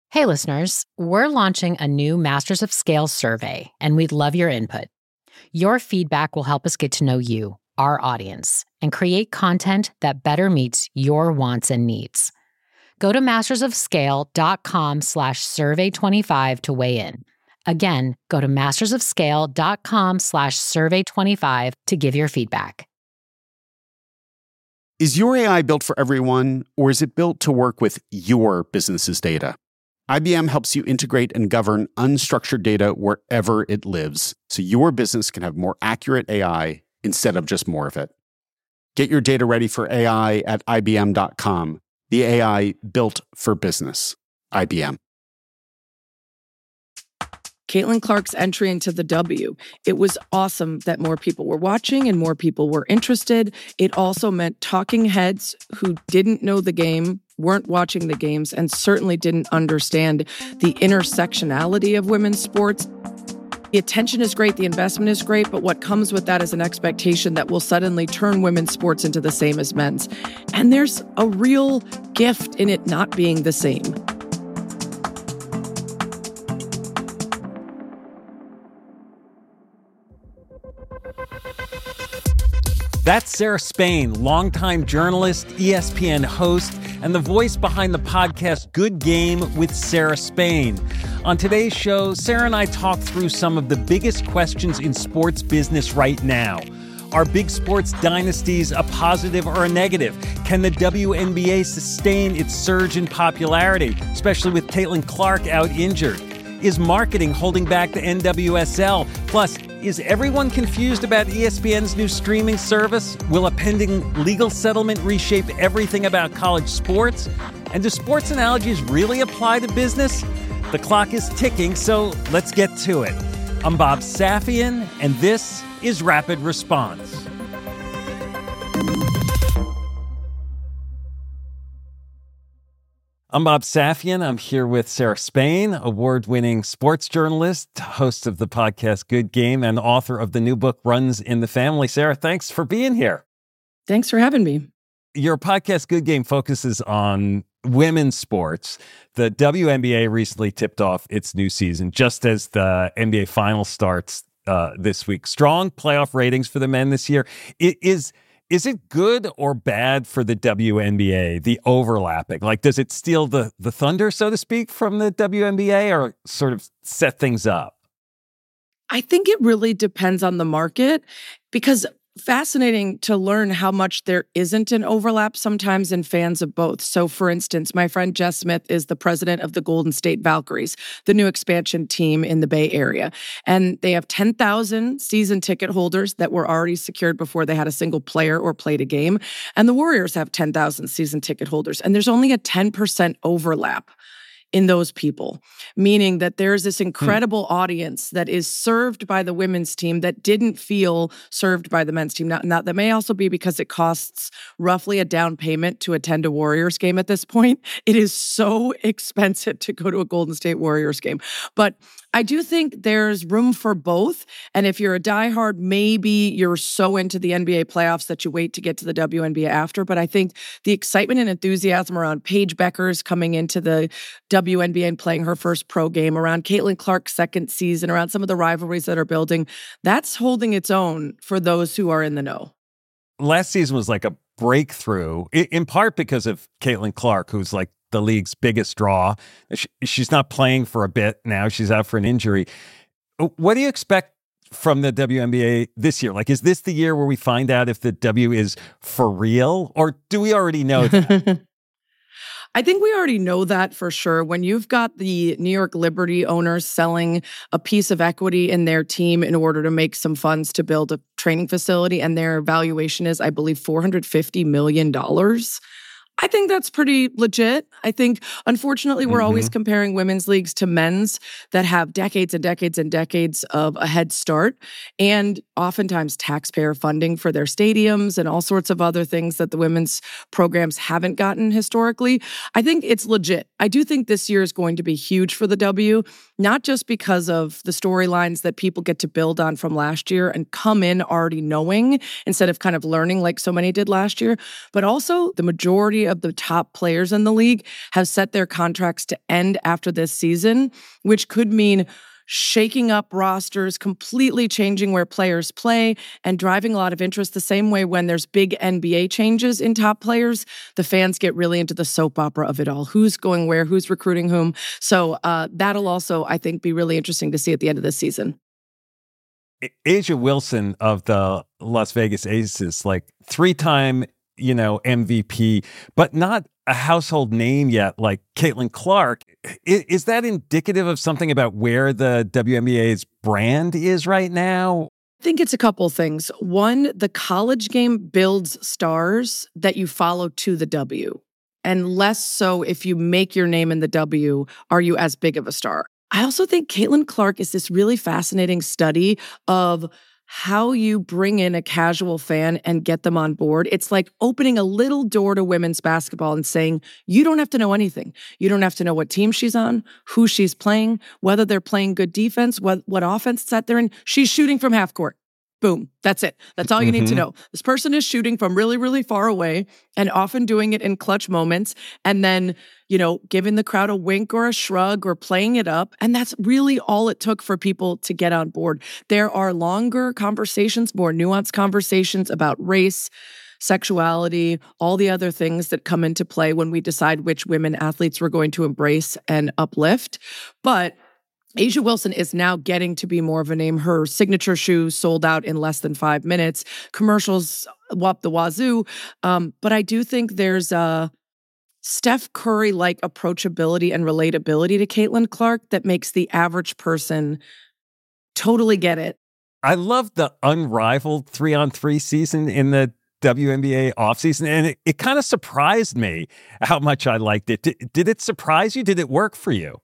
Hey, listeners, we're launching a new Masters of Scale survey, and we'd love your input. Your feedback will help us get to know you, our audience, and create content that better meets your wants and needs. Go to mastersofscale.com/survey25 to weigh in. Again, go to mastersofscale.com/survey25 to give your feedback. Is your AI built for everyone, or is it built to work with your business's data? IBM helps you integrate and govern unstructured data wherever it lives, so your business can have more accurate AI instead of just more of it. Get your data ready for AI at IBM.com. The AI built for business. IBM. Caitlin Clark's entry into the W. It was awesome that more people were watching and more people were interested. It also meant talking heads who didn't know the game, weren't watching the games, and certainly didn't understand the intersectionality of women's sports. The attention is great, the investment is great, but what comes with that is an expectation that will suddenly turn women's sports into the same as men's. And there's a real gift in it not being the same. That's Sarah Spain, longtime journalist, ESPN host, and the voice behind the podcast Good Game with Sarah Spain. On today's show, Sarah and I talk through some of the biggest questions in sports business right now. Are big sports dynasties a positive or a negative? Can the WNBA sustain its surge in popularity, especially with Caitlin Clark out injured? Is marketing holding back the NWSL? Plus, is everyone confused about ESPN's new streaming service? Will a pending legal settlement reshape everything about college sports? And do sports analogies really apply to business? The clock is ticking, so let's get to it. I'm Bob Safian, and this is Rapid Response. I'm Bob Safian. I'm here with Sarah Spain, award-winning sports journalist, host of the podcast Good Game, and author of the new book Runs in the Family. Sarah, thanks for being here. Thanks for having me. Your podcast Good Game focuses on women's sports. The WNBA recently tipped off its new season just as the NBA Finals starts this week. Strong playoff ratings for the men this year. Is it good or bad for the WNBA, the overlapping? Like, does it steal the thunder, so to speak, from the WNBA or sort of set things up? I think it really depends on the market, because fascinating to learn how much there isn't an overlap sometimes in fans of both. So, for instance, my friend Jess Smith is the president of the Golden State Valkyries, the new expansion team in the Bay Area. And they have 10,000 season ticket holders that were already secured before they had a single player or played a game. And the Warriors have 10,000 season ticket holders. And there's only a 10% overlap in those people, meaning that there's this incredible audience that is served by the women's team that didn't feel served by the men's team. Now, that may also be because it costs roughly a down payment to attend a Warriors game at this point. It is so expensive to go to a Golden State Warriors game. But I do think there's room for both. And if you're a diehard, maybe you're so into the NBA playoffs that you wait to get to the WNBA after. But I think the excitement and enthusiasm around Paige Beckers coming into the WNBA and playing her first pro game, around Caitlin Clark's second season, around some of the rivalries that are building, that's holding its own for those who are in the know. Last season was like a breakthrough, in part because of Caitlin Clark, who's like the league's biggest draw. She's not playing for a bit now. She's out for an injury. What do you expect from the WNBA this year? Like, is this the year where we find out if the W is for real, or do we already know that? I think we already know that for sure. When you've got the New York Liberty owners selling a piece of equity in their team in order to make some funds to build a training facility, and their valuation is, I believe, $450 million. I think that's pretty legit. I think, unfortunately, we're always comparing women's leagues to men's that have decades and decades and decades of a head start, and oftentimes taxpayer funding for their stadiums and all sorts of other things that the women's programs haven't gotten historically. I think it's legit. I do think this year is going to be huge for the W, not just because of the storylines that people get to build on from last year and come in already knowing instead of kind of learning like so many did last year, but also the majority of the top players in the league have set their contracts to end after this season, which could mean shaking up rosters, completely changing where players play, and driving a lot of interest. The same way when there's big NBA changes in top players, the fans get really into the soap opera of it all. Who's going where, who's recruiting whom. So that'll also, I think, be really interesting to see at the end of this season. A'ja Wilson of the Las Vegas Aces, like 3-time, MVP, but not a household name yet, like Caitlin Clark. Is that indicative of something about where the WNBA's brand is right now? I think it's a couple things. One, the college game builds stars that you follow to the W, and less so if you make your name in the W, are you as big of a star? I also think Caitlin Clark is this really fascinating study of how you bring in a casual fan and get them on board. It's like opening a little door to women's basketball and saying, you don't have to know anything. You don't have to know what team she's on, who she's playing, whether they're playing good defense, what offense set they're in. She's shooting from half court. Boom. That's it. That's all you need to know. This person is shooting from really, really far away and often doing it in clutch moments. And then, giving the crowd a wink or a shrug or playing it up. And that's really all it took for people to get on board. There are longer conversations, more nuanced conversations about race, sexuality, all the other things that come into play when we decide which women athletes we're going to embrace and uplift. But A'ja Wilson is now getting to be more of a name. Her signature shoes sold out in less than 5 minutes. Commercials up the wazoo. But I do think there's a Steph Curry-like approachability and relatability to Caitlin Clark that makes the average person totally get it. I love the unrivaled 3-on-3 season in the WNBA offseason, and it kind of surprised me how much I liked it. Did it surprise you? Did it work for you?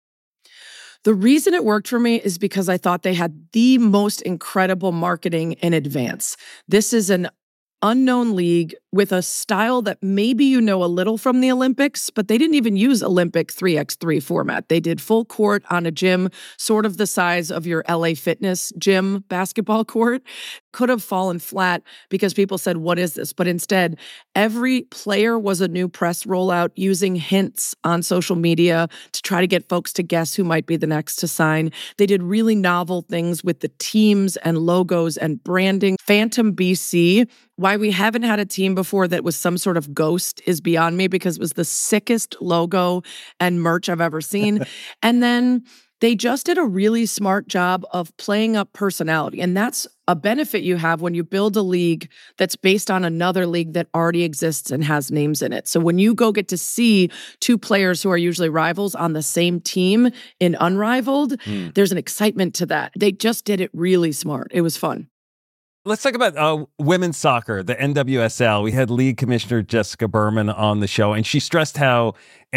The reason it worked for me is because I thought they had the most incredible marketing in advance. This is an unknown league with a style that maybe a little from the Olympics, but they didn't even use Olympic 3x3 format. They did full court on a gym, sort of the size of your LA Fitness gym basketball court. Could have fallen flat because people said, what is this? But instead, every player was a new press rollout using hints on social media to try to get folks to guess who might be the next to sign. They did really novel things with the teams and logos and branding. Phantom BC, why we haven't had a team before that was some sort of ghost is beyond me, because it was the sickest logo and merch I've ever seen. And then they just did a really smart job of playing up personality. And that's a benefit you have when you build a league that's based on another league that already exists and has names in it. So when you go get to see two players who are usually rivals on the same team in Unrivaled, there's an excitement to that. They just did it really smart. It was fun. Let's talk about women's soccer, the NWSL. We had league commissioner Jessica Berman on the show, and she stressed how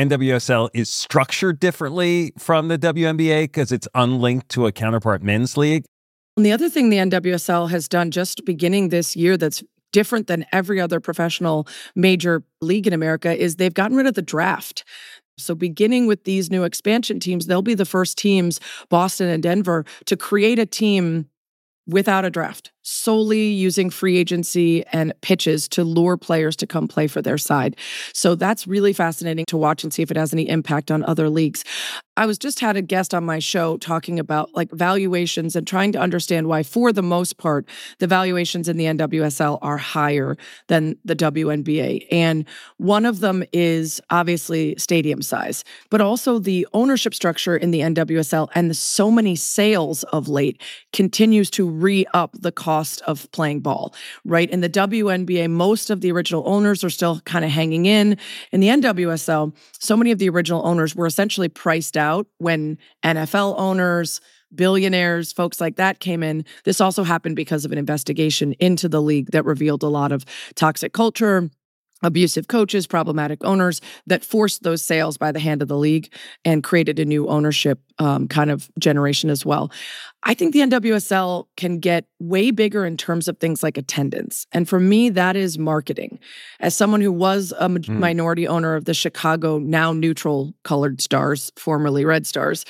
NWSL is structured differently from the WNBA because it's unlinked to a counterpart men's league. And the other thing the NWSL has done just beginning this year that's different than every other professional major league in America is they've gotten rid of the draft. So beginning with these new expansion teams, they'll be the first teams, Boston and Denver, to create a team without a draft, solely using free agency and pitches to lure players to come play for their side. So that's really fascinating to watch and see if it has any impact on other leagues. I was just had a guest on my show talking about valuations and trying to understand why, for the most part, the valuations in the NWSL are higher than the WNBA. And one of them is obviously stadium size, but also the ownership structure in the NWSL and so many sales of late continues to re-up the cost of playing ball, right? In the WNBA, most of the original owners are still kind of hanging in. In the NWSL, so many of the original owners were essentially priced out when NFL owners, billionaires, folks like that came in. This also happened because of an investigation into the league that revealed a lot of toxic culture, abusive coaches, problematic owners that forced those sales by the hand of the league and created a new ownership kind of generation as well. I think the NWSL can get way bigger in terms of things like attendance. And for me, that is marketing. As someone who was a minority owner of the Chicago, now neutral colored Stars, formerly Red Stars,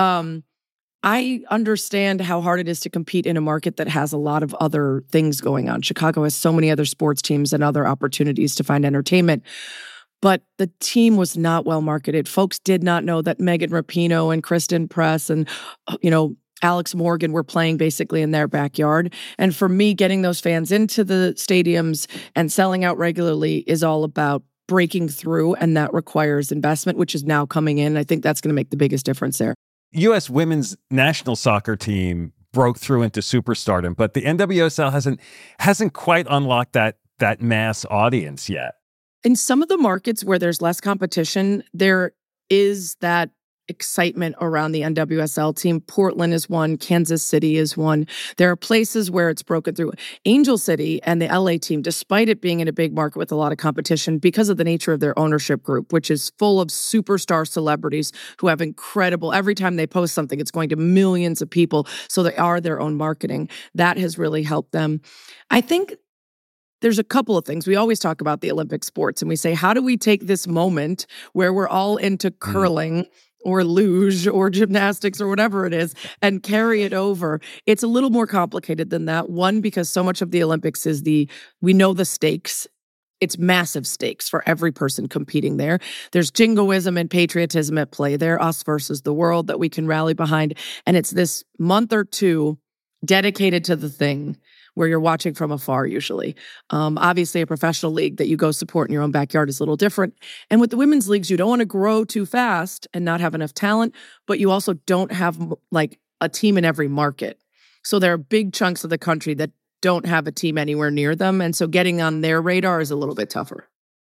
I understand how hard it is to compete in a market that has a lot of other things going on. Chicago has so many other sports teams and other opportunities to find entertainment. but the team was not well marketed. Folks did not know that Megan Rapinoe and Kristen Press and, Alex Morgan were playing basically in their backyard. And for me, getting those fans into the stadiums and selling out regularly is all about breaking through, and that requires investment, which is now coming in. I think that's going to make the biggest difference there. U.S. women's national soccer team broke through into superstardom, but the NWSL hasn't quite unlocked that mass audience yet. In some of the markets where there's less competition, there is that excitement around the NWSL team. Portland is one. Kansas City is one. There are places where it's broken through. Angel City and the LA team, despite it being in a big market with a lot of competition, because of the nature of their ownership group, which is full of superstar celebrities who have incredible, every time they post something, it's going to millions of people. So they are their own marketing. That has really helped them. I think there's a couple of things. We always talk about the Olympic sports and we say, how do we take this moment where we're all into curling or luge or gymnastics or whatever it is and carry it over? It's a little more complicated than that. One, because so much of the Olympics is we know the stakes. It's massive stakes for every person competing there. There's jingoism and patriotism at play there, us versus the world, that we can rally behind. And it's this month or two dedicated to the thing where you're watching from afar usually. Obviously, a professional league that you go support in your own backyard is a little different. And with the women's leagues, you don't want to grow too fast and not have enough talent, but you also don't have like a team in every market. So there are big chunks of the country that don't have a team anywhere near them. And so getting on their radar is a little bit tougher.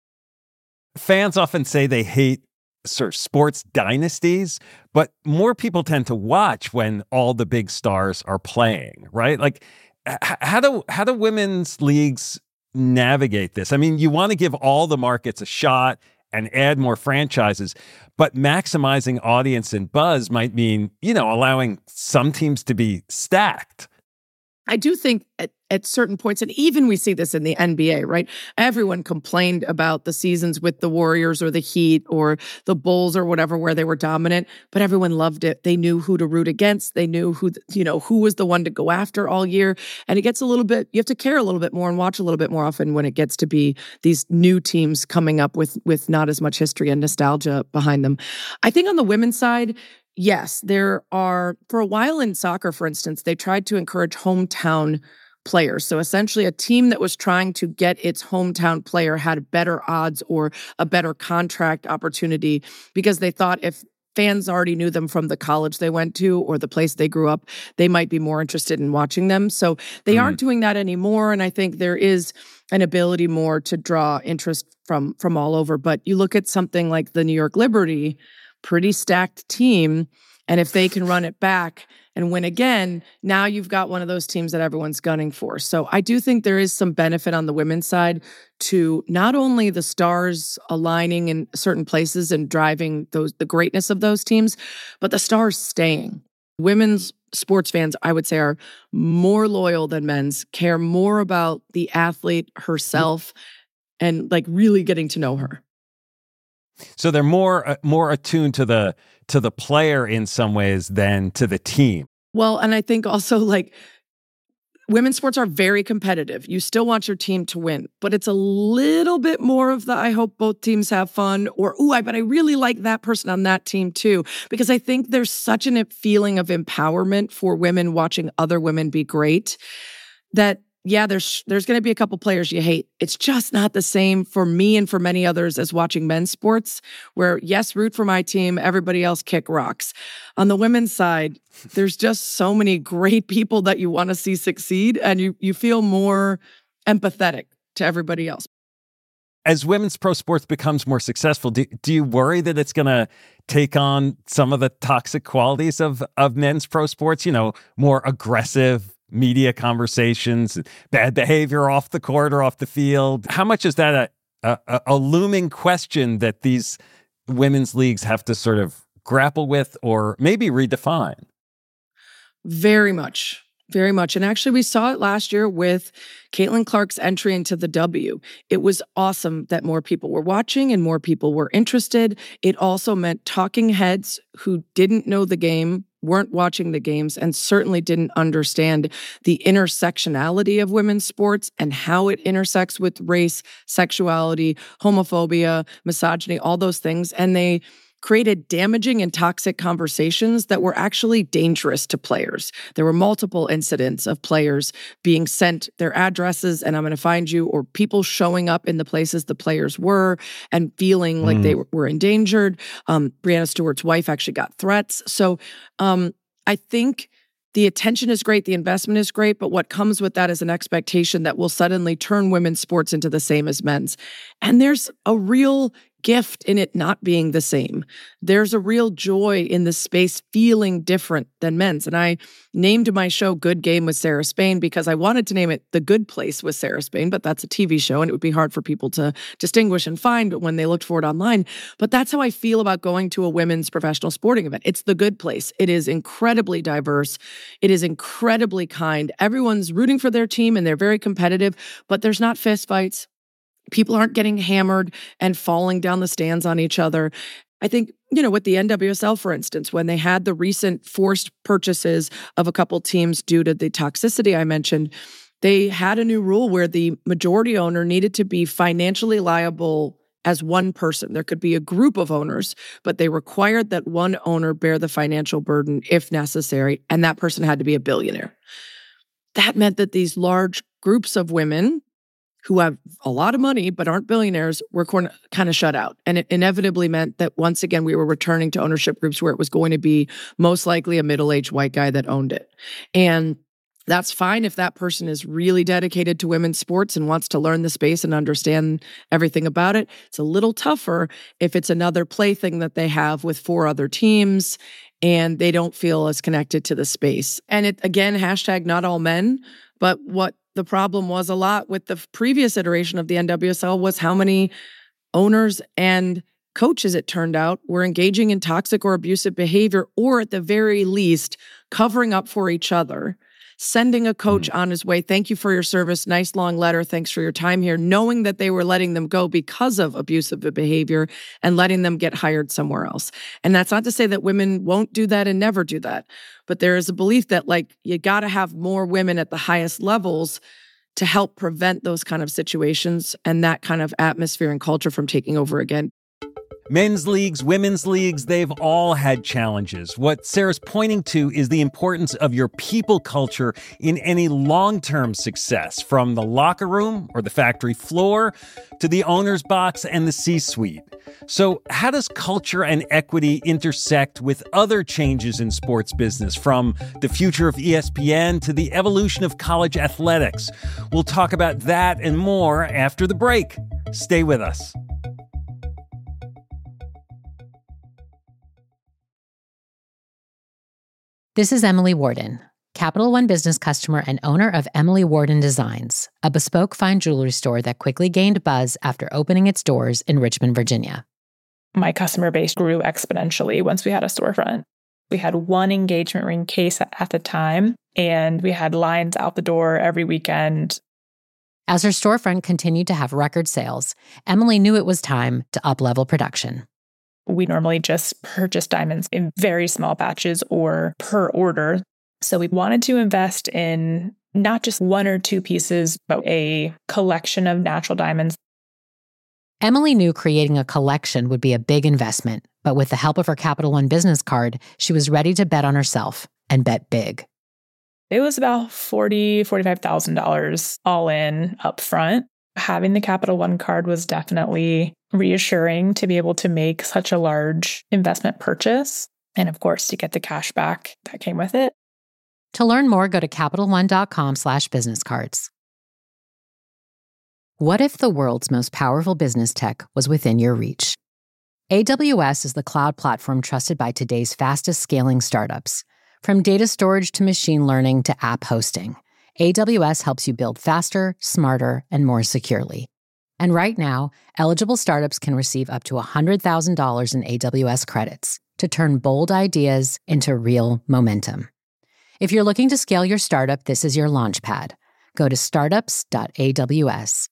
Fans often say they hate sort of sports dynasties, but more people tend to watch when all the big stars are playing, right? Like, how do women's leagues navigate this? I mean, you want to give all the markets a shot and add more franchises, but maximizing audience and buzz might mean, allowing some teams to be stacked. I do think at certain points, and even we see this in the NBA, right? Everyone complained about the seasons with the Warriors or the Heat or the Bulls or whatever, where they were dominant, but everyone loved it. They knew who to root against. They knew who was the one to go after all year. And it gets a little bit, you have to care a little bit more and watch a little bit more often when it gets to be these new teams coming up with not as much history and nostalgia behind them. I think on the women's side, yes, there are, for a while in soccer, for instance, they tried to encourage hometown players. So essentially a team that was trying to get its hometown player had better odds or a better contract opportunity because they thought if fans already knew them from the college they went to or the place they grew up, they might be more interested in watching them. So they aren't doing that anymore. And I think there is an ability more to draw interest from all over. But you look at something like the New York Liberty, pretty stacked team. And if they can run it back and win again, now you've got one of those teams that everyone's gunning for. So I do think there is some benefit on the women's side to not only the stars aligning in certain places and driving the greatness of those teams, but the stars staying. Women's sports fans, I would say, are more loyal than men's, care more about the athlete herself and like really getting to know her. So they're more attuned to the player in some ways than to the team. Well, and I think also like women's sports are very competitive. You still want your team to win, but it's a little bit more of the I hope both teams have fun or but I really like that person on that team too, because I think there's such a feeling of empowerment for women watching other women be great that yeah, there's going to be a couple players you hate. It's just not the same for me and for many others as watching men's sports, where yes, root for my team, everybody else kick rocks. On the women's side, there's just so many great people that you want to see succeed, and you feel more empathetic to everybody else. As women's pro sports becomes more successful, do you worry that it's going to take on some of the toxic qualities of men's pro sports? More aggressive media conversations, bad behavior off the court or off the field. How much is that a looming question that these women's leagues have to sort of grapple with or maybe redefine? Very much. Very much. And actually, we saw it last year with Caitlin Clark's entry into the W. It was awesome that more people were watching and more people were interested. It also meant talking heads who didn't know the game weren't watching the games and certainly didn't understand the intersectionality of women's sports and how it intersects with race, sexuality, homophobia, misogyny, all those things. And they created damaging and toxic conversations that were actually dangerous to players. There were multiple incidents of players being sent their addresses and I'm going to find you, or people showing up in the places the players were and feeling like they were endangered. Breanna Stewart's wife actually got threats. So I think the attention is great, the investment is great, but what comes with that is an expectation that will suddenly turn women's sports into the same as men's. And there's a real gift in it not being the same. There's a real joy in the space feeling different than men's. And I named my show Good Game with Sarah Spain because I wanted to name it The Good Place with Sarah Spain, but that's a TV show and it would be hard for people to distinguish and find when they looked for it online. But that's how I feel about going to a women's professional sporting event. It's the good place. It is incredibly diverse. It is incredibly kind. Everyone's rooting for their team and they're very competitive, but there's not fist fights. People aren't getting hammered and falling down the stands on each other. I think, with the NWSL, for instance, when they had the recent forced purchases of a couple teams due to the toxicity I mentioned, they had a new rule where the majority owner needed to be financially liable as one person. There could be a group of owners, but they required that one owner bear the financial burden if necessary, and that person had to be a billionaire. That meant that these large groups of women who have a lot of money but aren't billionaires were kind of shut out. And it inevitably meant that once again, we were returning to ownership groups where it was going to be most likely a middle-aged white guy that owned it. And that's fine if that person is really dedicated to women's sports and wants to learn the space and understand everything about it. It's a little tougher if it's another plaything that they have with 4 other teams and they don't feel as connected to the space. And it, again, hashtag not all men, but what the problem was a lot with the previous iteration of the NWSL was how many owners and coaches, it turned out, were engaging in toxic or abusive behavior, or at the very least, covering up for each other, sending a coach on his way. Thank you for your service. Nice long letter. Thanks for your time here. Knowing that they were letting them go because of abusive behavior and letting them get hired somewhere else. And that's not to say that women won't do that and never do that. But there is a belief that you got to have more women at the highest levels to help prevent those kind of situations and that kind of atmosphere and culture from taking over again. Men's leagues, women's leagues, they've all had challenges. What Sarah's pointing to is the importance of your people culture in any long-term success, from the locker room or the factory floor to the owner's box and the C-suite. So how does culture and equity intersect with other changes in sports business, from the future of ESPN to the evolution of college athletics? We'll talk about that and more after the break. Stay with us. This is Emily Warden, Capital One business customer and owner of Emily Warden Designs, a bespoke fine jewelry store that quickly gained buzz after opening its doors in Richmond, Virginia. My customer base grew exponentially once we had a storefront. We had one engagement ring case at the time, and we had lines out the door every weekend. As her storefront continued to have record sales, Emily knew it was time to up-level production. We normally just purchase diamonds in very small batches or per order. So we wanted to invest in not just 1 or 2 pieces, but a collection of natural diamonds. Emily knew creating a collection would be a big investment, but with the help of her Capital One business card, she was ready to bet on herself and bet big. It was about $40,000, $45,000 all in up front. Having the Capital One card was definitely reassuring to be able to make such a large investment purchase. And of course, to get the cash back that came with it. To learn more, go to CapitalOne.com/businesscards. What if the world's most powerful business tech was within your reach? AWS is the cloud platform trusted by today's fastest scaling startups. From data storage to machine learning to app hosting, AWS helps you build faster, smarter, and more securely. And right now, eligible startups can receive up to $100,000 in AWS credits to turn bold ideas into real momentum. If you're looking to scale your startup, this is your launchpad. Go to startups.aws.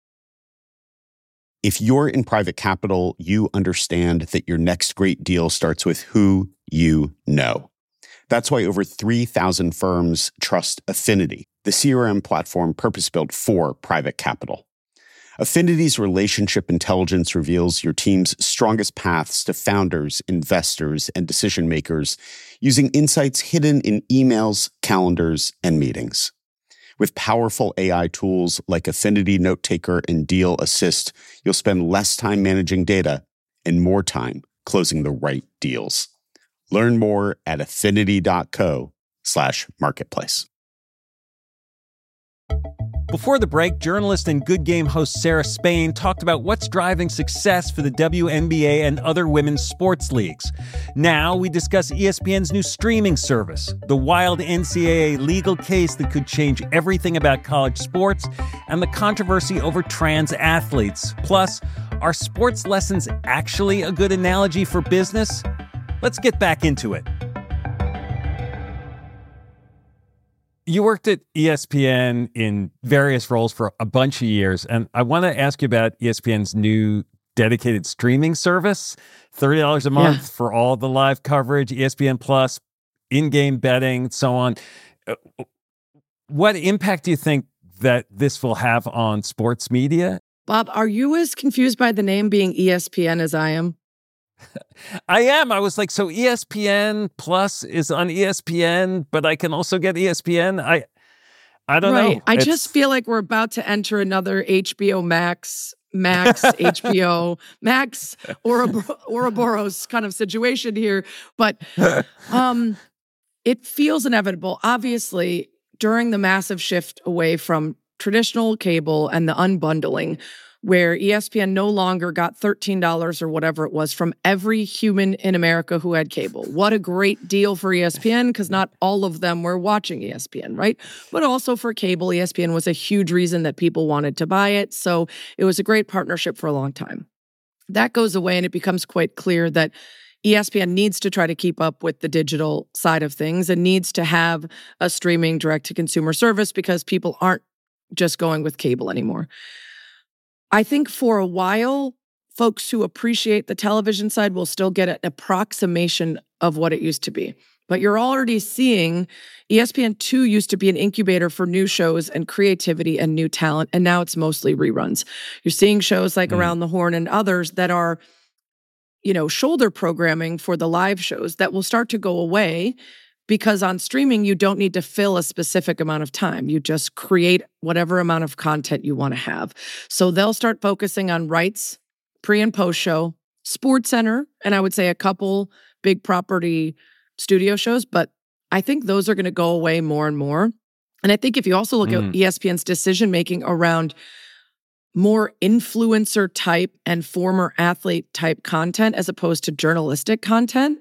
If you're in private capital, you understand that your next great deal starts with who you know. That's why over 3,000 firms trust Affinity, the CRM platform purpose-built for private capital. Affinity's relationship intelligence reveals your team's strongest paths to founders, investors, and decision makers using insights hidden in emails, calendars, and meetings. With powerful AI tools like Affinity Note Taker and Deal Assist, you'll spend less time managing data and more time closing the right deals. Learn more at affinity.co/marketplace. Before the break, journalist and Good Game host Sarah Spain talked about what's driving success for the WNBA and other women's sports leagues. Now we discuss ESPN's new streaming service, the wild NCAA legal case that could change everything about college sports, and the controversy over trans athletes. Plus, are sports lessons actually a good analogy for business? Let's get back into it. You worked at ESPN in various roles for a bunch of years, and I want to ask you about ESPN's new dedicated streaming service, $30 a month for all the live coverage, ESPN Plus, in-game betting, so on. What impact do you think that this will have on sports media? Bob, are you as confused by the name being ESPN as I am? I am. I was like, so ESPN Plus is on ESPN, but I can also get ESPN. I don't know. I just feel like we're about to enter another HBO Max, HBO Max, Ouroboros kind of situation here. But it feels inevitable. Obviously, during the massive shift away from traditional cable and the unbundling, where ESPN no longer got $13 or whatever it was from every human in America who had cable. What a great deal for ESPN, because not all of them were watching ESPN, right? But also for cable, ESPN was a huge reason that people wanted to buy it. So it was a great partnership for a long time. That goes away, and it becomes quite clear that ESPN needs to try to keep up with the digital side of things and needs to have a streaming direct-to-consumer service because people aren't just going with cable anymore. I think for a while, folks who appreciate the television side will still get an approximation of what it used to be. But you're already seeing ESPN2 used to be an incubator for new shows and creativity and new talent, and now it's mostly reruns. You're seeing shows like Around the Horn and others that are, shoulder programming for the live shows that will start to go away. Because on streaming, you don't need to fill a specific amount of time. You just create whatever amount of content you want to have. So they'll start focusing on rights, pre and post show, SportsCenter, and I would say a couple big property studio shows. But I think those are going to go away more and more. And I think if you also look at ESPN's decision-making around more influencer type and former athlete type content as opposed to journalistic content,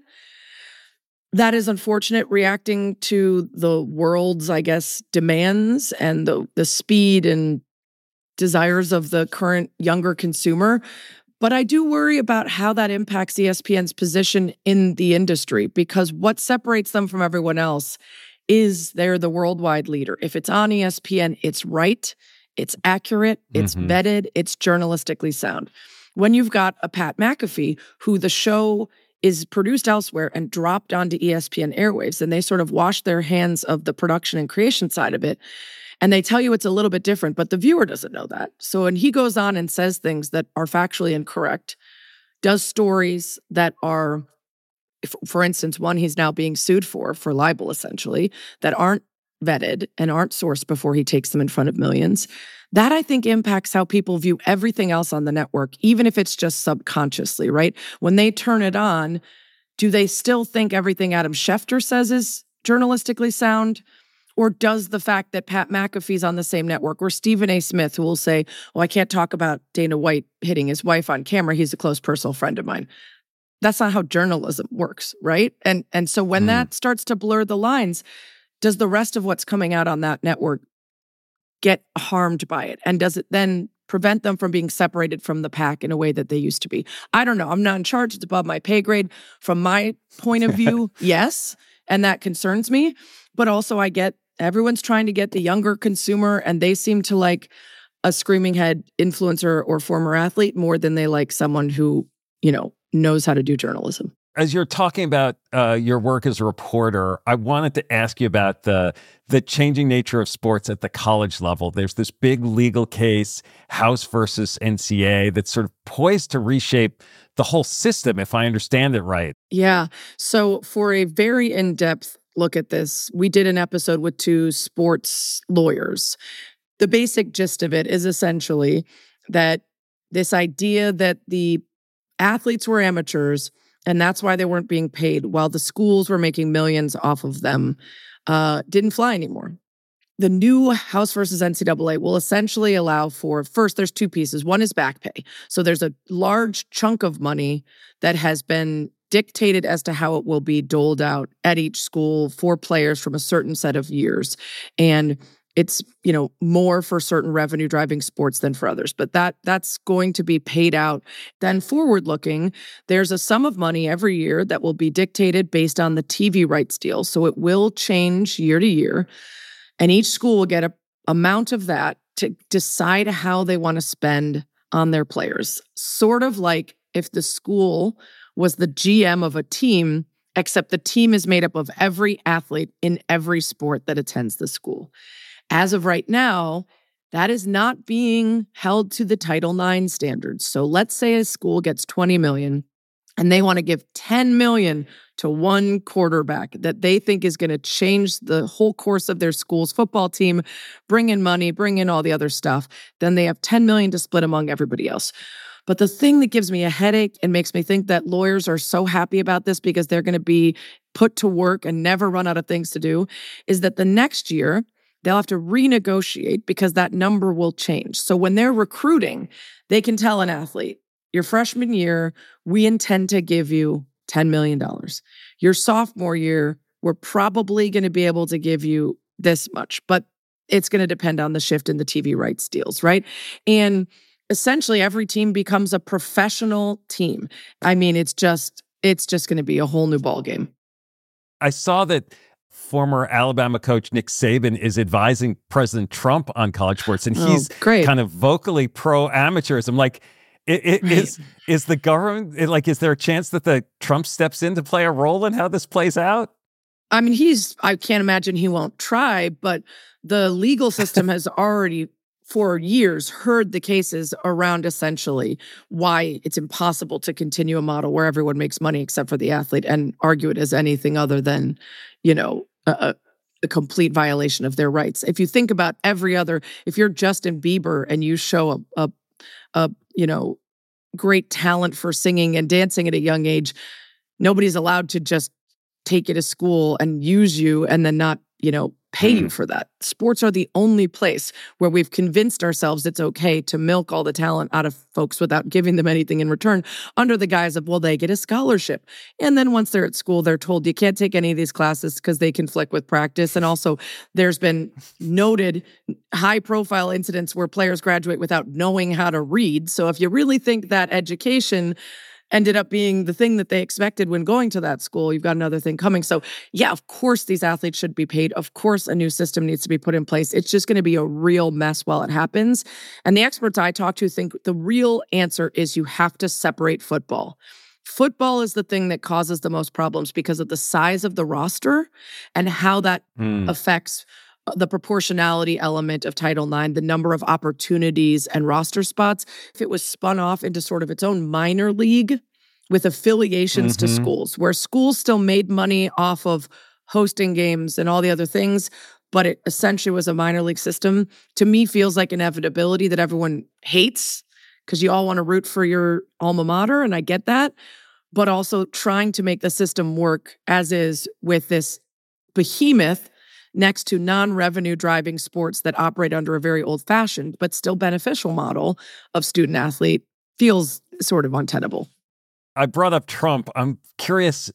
that is unfortunate, reacting to the world's, I guess, demands and the speed and desires of the current younger consumer. But I do worry about how that impacts ESPN's position in the industry, because what separates them from everyone else is they're the worldwide leader. If it's on ESPN, it's right, it's accurate, it's vetted, it's journalistically sound. When you've got a Pat McAfee, who the show is produced elsewhere and dropped onto ESPN airwaves, and they sort of wash their hands of the production and creation side of it, and they tell you it's a little bit different, but the viewer doesn't know that. So when he goes on and says things that are factually incorrect, does stories that are, for instance, one he's now being sued for libel, essentially, that aren't vetted and aren't sourced before he takes them in front of millions, that I think impacts how people view everything else on the network, even if it's just subconsciously, right? When they turn it on, do they still think everything Adam Schefter says is journalistically sound? Or does the fact that Pat McAfee's on the same network, or Stephen A. Smith, who will say, I can't talk about Dana White hitting his wife on camera, he's a close personal friend of mine. That's not how journalism works, right? And so when that starts to blur the lines, does the rest of what's coming out on that network get harmed by it? And does it then prevent them from being separated from the pack in a way that they used to be? I don't know. I'm not in charge. It's above my pay grade. From my point of view, yes. And that concerns me. But also I get everyone's trying to get the younger consumer, and they seem to like a screaming head influencer or former athlete more than they like someone who, knows how to do journalism. As you're talking about your work as a reporter, I wanted to ask you about the changing nature of sports at the college level. There's this big legal case, House versus NCAA, that's sort of poised to reshape the whole system, if I understand it right. Yeah. So for a very in-depth look at this, we did an episode with two sports lawyers. The basic gist of it is essentially that this idea that the athletes were amateurs and that's why they weren't being paid while the schools were making millions off of them didn't fly anymore. The new House versus NCAA will essentially allow for, first, there's two pieces. One is back pay. So there's a large chunk of money that has been dictated as to how it will be doled out at each school for players from a certain set of years. And it's, more for certain revenue driving sports than for others, but that's going to be paid out. Then forward looking, there's a sum of money every year that will be dictated based on the TV rights deal. So it will change year to year, and each school will get an amount of that to decide how they want to spend on their players. Sort of like if the school was the GM of a team, except the team is made up of every athlete in every sport that attends the school. As of right now, that is not being held to the Title IX standards. So let's say a school gets $20 million and they want to give $10 million to one quarterback that they think is going to change the whole course of their school's football team, bring in money, bring in all the other stuff. Then they have $10 million to split among everybody else. But the thing that gives me a headache and makes me think that lawyers are so happy about this because they're going to be put to work and never run out of things to do is that the next year, they'll have to renegotiate because that number will change. So when they're recruiting, they can tell an athlete, your freshman year, we intend to give you $10 million. Your sophomore year, we're probably going to be able to give you this much, but it's going to depend on the shift in the TV rights deals, right? And essentially every team becomes a professional team. I mean, it's just going to be a whole new ballgame. I saw that former Alabama coach Nick Saban is advising President Trump on college sports, and he's kind of vocally pro-amateurism. Like, is the government, is there a chance that the Trump steps in to play a role in how this plays out? I mean, I can't imagine he won't try, but the legal system has already for years heard the cases around essentially why it's impossible to continue a model where everyone makes money except for the athlete and argue it as anything other than, a complete violation of their rights. If you think about if you're Justin Bieber and you show a great talent for singing and dancing at a young age, nobody's allowed to just take you to school and use you and then not, pay you for that. Sports are the only place where we've convinced ourselves it's okay to milk all the talent out of folks without giving them anything in return under the guise of, well, they get a scholarship. And then once they're at school, they're told you can't take any of these classes because they conflict with practice. And also there's been noted high-profile incidents where players graduate without knowing how to read. So if you really think that education ended up being the thing that they expected when going to that school, you've got another thing coming. So yeah, of course these athletes should be paid. Of course a new system needs to be put in place. It's just going to be a real mess while it happens. And the experts I talk to think the real answer is you have to separate football. Football is the thing that causes the most problems because of the size of the roster and how that affects the proportionality element of Title IX, the number of opportunities and roster spots. If it was spun off into sort of its own minor league with affiliations to schools, where schools still made money off of hosting games and all the other things, but it essentially was a minor league system, to me feels like inevitability that everyone hates because you all want to root for your alma mater, and I get that, but also trying to make the system work as is with this behemoth next to non-revenue driving sports that operate under a very old-fashioned but still beneficial model of student-athlete feels sort of untenable. I brought up Trump. I'm curious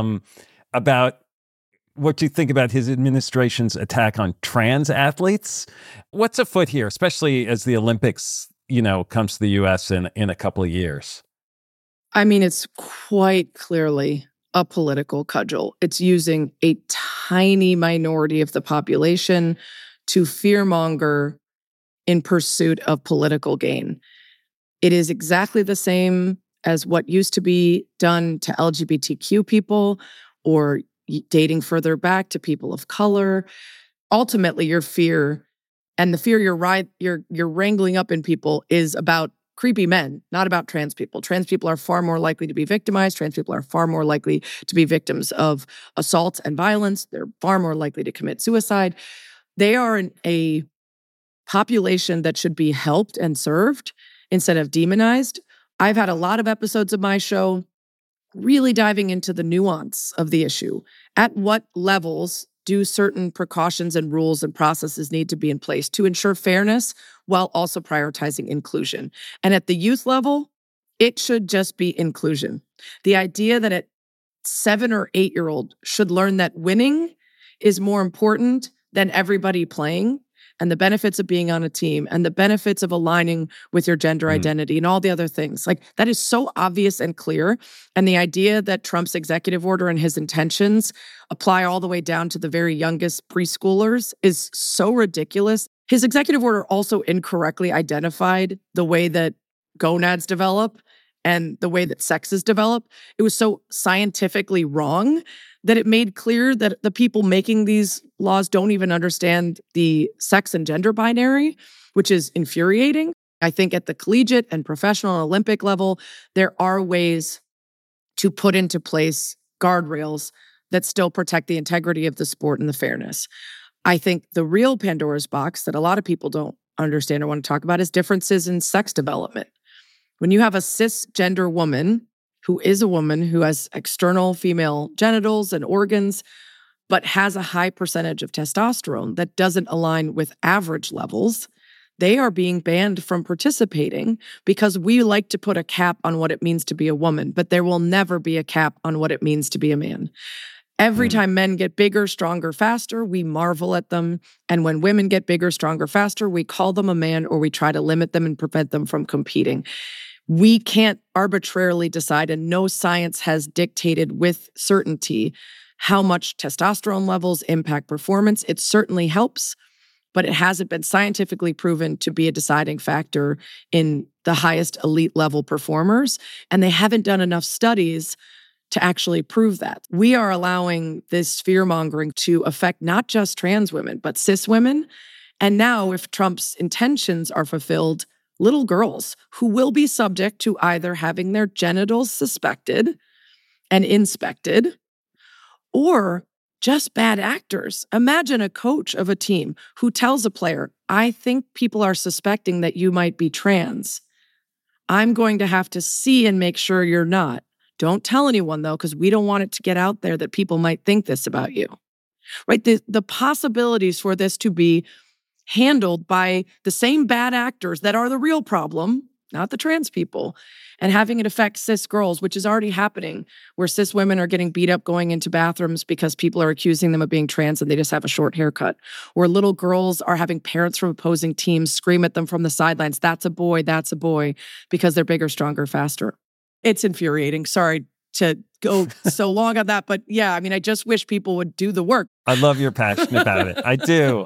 about what you think about his administration's attack on trans athletes. What's afoot here, especially as the Olympics, comes to the U.S. in a couple of years? I mean, it's quite clearly a political cudgel. It's using a tiny minority of the population to fearmonger in pursuit of political gain. It is exactly the same as what used to be done to LGBTQ people or dating further back to people of color. Ultimately, your fear and the fear you're wrangling up in people is about creepy men, not about trans people. Trans people are far more likely to be victimized. Trans people are far more likely to be victims of assault and violence. They're far more likely to commit suicide. They are a population that should be helped and served instead of demonized. I've had a lot of episodes of my show really diving into the nuance of the issue. At what levels do certain precautions and rules and processes need to be in place to ensure fairness while also prioritizing inclusion? And at the youth level, it should just be inclusion. The idea that a 7 or 8-year-old should learn that winning is more important than everybody playing, and the benefits of being on a team, and the benefits of aligning with your gender identity and all the other things. Like, that is so obvious and clear. And the idea that Trump's executive order and his intentions apply all the way down to the very youngest preschoolers is so ridiculous. His executive order also incorrectly identified the way that gonads develop and the way that sexes develop. It was so scientifically wrong that it made clear that the people making these laws don't even understand the sex and gender binary, which is infuriating. I think at the collegiate and professional and Olympic level, there are ways to put into place guardrails that still protect the integrity of the sport and the fairness. I think the real Pandora's box that a lot of people don't understand or want to talk about is differences in sex development. When you have a cisgender woman who is a woman who has external female genitals and organs, but has a high percentage of testosterone that doesn't align with average levels, they are being banned from participating because we like to put a cap on what it means to be a woman, but there will never be a cap on what it means to be a man. Every time men get bigger, stronger, faster, we marvel at them. And when women get bigger, stronger, faster, we call them a man or we try to limit them and prevent them from competing. We can't arbitrarily decide, and no science has dictated with certainty how much testosterone levels impact performance. It certainly helps, but it hasn't been scientifically proven to be a deciding factor in the highest elite level performers. And they haven't done enough studies to actually prove that. We are allowing this fear-mongering to affect not just trans women, but cis women. And now, if Trump's intentions are fulfilled, little girls who will be subject to either having their genitals suspected and inspected or just bad actors. Imagine a coach of a team who tells a player, I think people are suspecting that you might be trans. I'm going to have to see and make sure you're not. Don't tell anyone, though, because we don't want it to get out there that people might think this about you. Right? The possibilities for this to be handled by the same bad actors that are the real problem, not the trans people, and having it affect cis girls, which is already happening, where cis women are getting beat up going into bathrooms because people are accusing them of being trans and they just have a short haircut. Or little girls are having parents from opposing teams scream at them from the sidelines, that's a boy, because they're bigger, stronger, faster. It's infuriating. Sorry to go so long on that, but yeah, I mean, I just wish people would do the work. I love your passion about it. I do.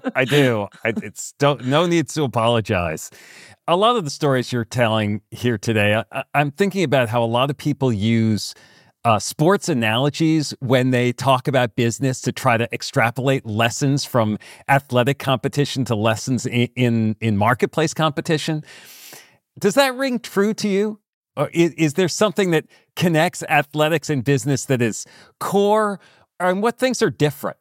No need to apologize. A lot of the stories you're telling here today, I'm thinking about how a lot of people use sports analogies when they talk about business to try to extrapolate lessons from athletic competition to lessons in marketplace competition. Does that ring true to you? Or is there something that connects athletics and business that is core? And what things are different?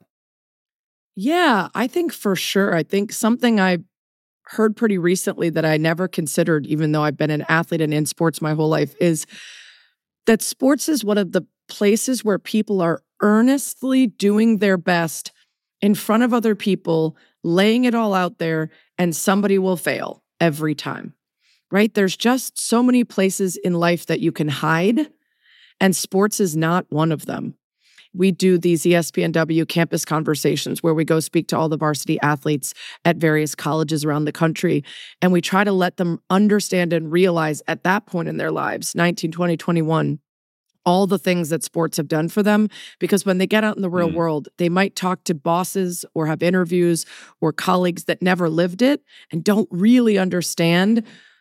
Yeah, I think for sure. I think something I heard pretty recently that I never considered, even though I've been an athlete and in sports my whole life, is that sports is one of the places where people are earnestly doing their best in front of other people, laying it all out there, and somebody will fail every time. Right? There's just so many places in life that you can hide, and sports is not one of them. We do these ESPNW campus conversations where we go speak to all the varsity athletes at various colleges around the country, and we try to let them understand and realize at that point in their lives, 19, 20, 21, all the things that sports have done for them, because when they get out in the real world, they might talk to bosses or have interviews or colleagues that never lived it and don't really understand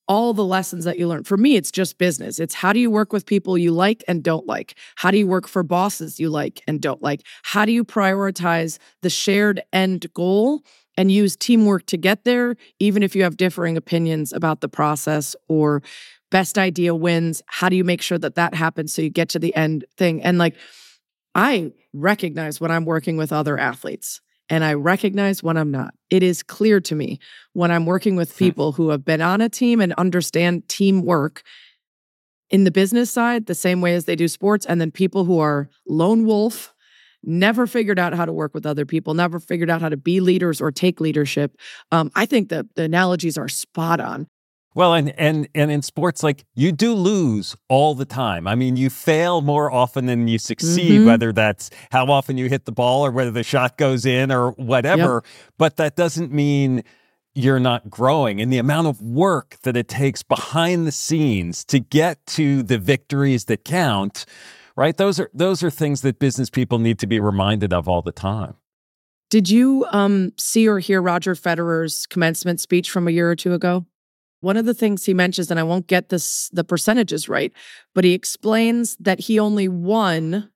all the lessons that you learn. For me, it's just business. It's how do you work with people you like and don't like? How do you work for bosses you like and don't like? How do you prioritize the shared end goal and use teamwork to get there, even if you have differing opinions about the process or best idea wins? How do you make sure that that happens so you get to the end thing? And like, I recognize when I'm working with other athletes and I recognize when I'm not. It is clear to me when I'm working with people who have been on a team and understand teamwork in the business side the same way as they do sports, and then people who are lone wolf, never figured out how to work with other people, never figured out how to be leaders or take leadership. I think that the analogies are spot on. Well, and in sports, like, you do lose all the time. I mean, you fail more often than you succeed, whether that's how often you hit the ball or whether the shot goes in or whatever. Yep. But that doesn't mean you're not growing. And the amount of work that it takes behind the scenes to get to the victories that count, right? Those are things that business people need to be reminded of all the time. Did you see or hear Roger Federer's commencement speech from a year or two ago? One of the things he mentions, and I won't get the percentages right, but he explains that he only won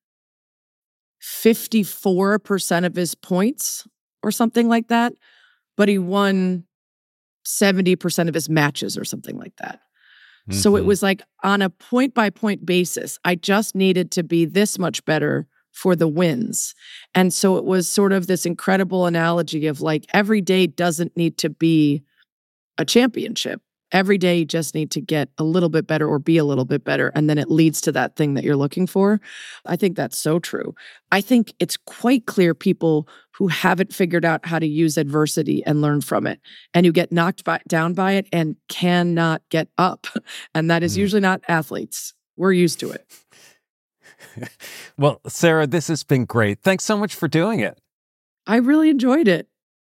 54% of his points or something like that, but he won 70% of his matches or something like that. Mm-hmm. So it was like on a point-by-point basis, I just needed to be this much better for the wins. And so it was sort of this incredible analogy of like, every day doesn't need to be a championship. Every day you just need to get a little bit better or be a little bit better, and then it leads to that thing that you're looking for. I think that's so true. I think it's quite clear people who haven't figured out how to use adversity and learn from it, and who get knocked down by it and cannot get up. And that is usually not athletes. We're used to it. Well, Sarah, this has been great. Thanks so much for doing it. I really enjoyed it.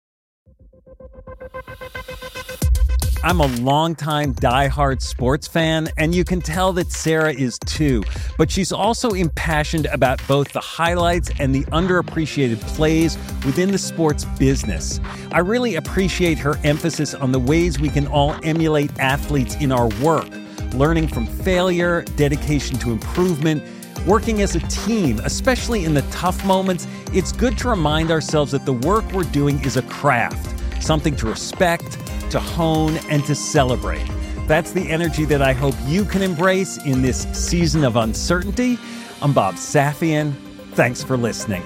I'm a longtime diehard sports fan, and you can tell that Sarah is too. But she's also impassioned about both the highlights and the underappreciated plays within the sports business. I really appreciate her emphasis on the ways we can all emulate athletes in our work, learning from failure, dedication to improvement, working as a team, especially in the tough moments. It's good to remind ourselves that the work we're doing is a craft, something to respect, to hone, and to celebrate. That's the energy that I hope you can embrace in this season of uncertainty. I'm Bob Safian. Thanks for listening.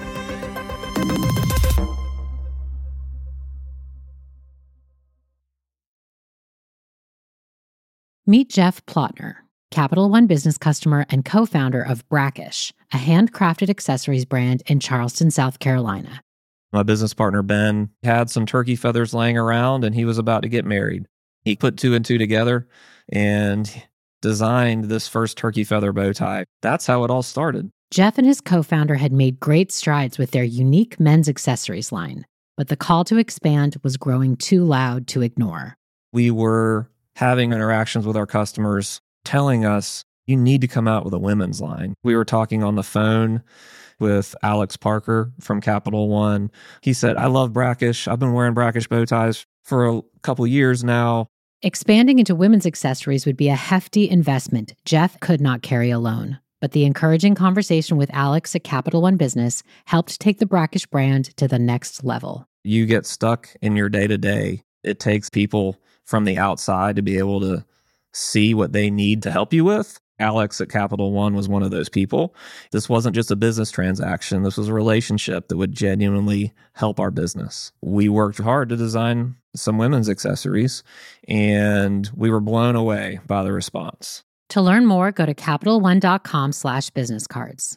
Meet Jeff Plotner, Capital One business customer and co-founder of Brackish, a handcrafted accessories brand in Charleston, South Carolina. My business partner, Ben, had some turkey feathers laying around and he was about to get married. He put two and two together and designed this first turkey feather bow tie. That's how it all started. Jeff and his co-founder had made great strides with their unique men's accessories line, but the call to expand was growing too loud to ignore. We were having interactions with our customers telling us, you need to come out with a women's line. We were talking on the phone with Alex Parker from Capital One. He said, I love Brackish. I've been wearing Brackish bow ties for a couple years now. Expanding into women's accessories would be a hefty investment Jeff could not carry alone. But the encouraging conversation with Alex at Capital One Business helped take the Brackish brand to the next level. You get stuck in your day-to-day. It takes people from the outside to be able to see what they need to help you with. Alex at Capital One was one of those people. This wasn't just a business transaction. This was a relationship that would genuinely help our business. We worked hard to design some women's accessories, and we were blown away by the response. To learn more, go to CapitalOne.com/businesscards.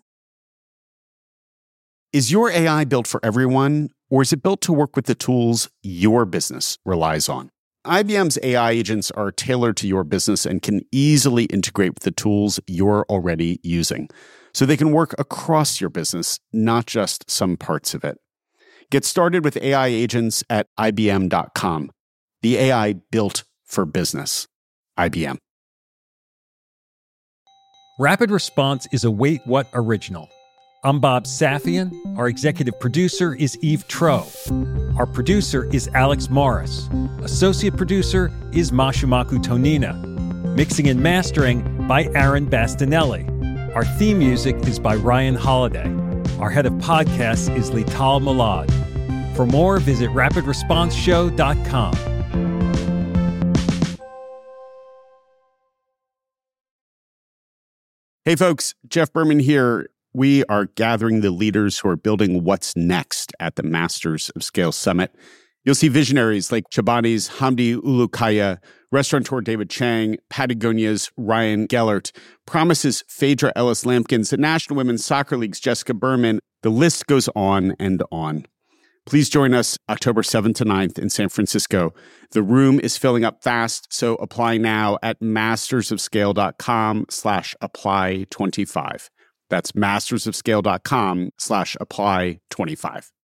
Is your AI built for everyone, or is it built to work with the tools your business relies on? IBM's AI agents are tailored to your business and can easily integrate with the tools you're already using, so they can work across your business, not just some parts of it. Get started with AI agents at IBM.com. The AI built for business. IBM. Rapid Response is a Wait What original. I'm Bob Safian. Our executive producer is Eve Tro. Our producer is Alex Morris. Associate producer is Mashumaku Tonina. Mixing and mastering by Aaron Bastinelli. Our theme music is by Ryan Holiday. Our head of podcasts is Lital Malad. For more, visit rapidresponseshow.com. Hey folks, Jeff Berman here. We are gathering the leaders who are building what's next at the Masters of Scale Summit. You'll see visionaries like Chobani's Hamdi Ulukaya, restaurateur David Chang, Patagonia's Ryan Gellert, Promise's Phaedra Ellis-Lampkins, and National Women's Soccer League's Jessica Berman. The list goes on and on. Please join us October 7th to 9th in San Francisco. The room is filling up fast, so apply now at mastersofscale.com/apply25. That's mastersofscale.com/apply25.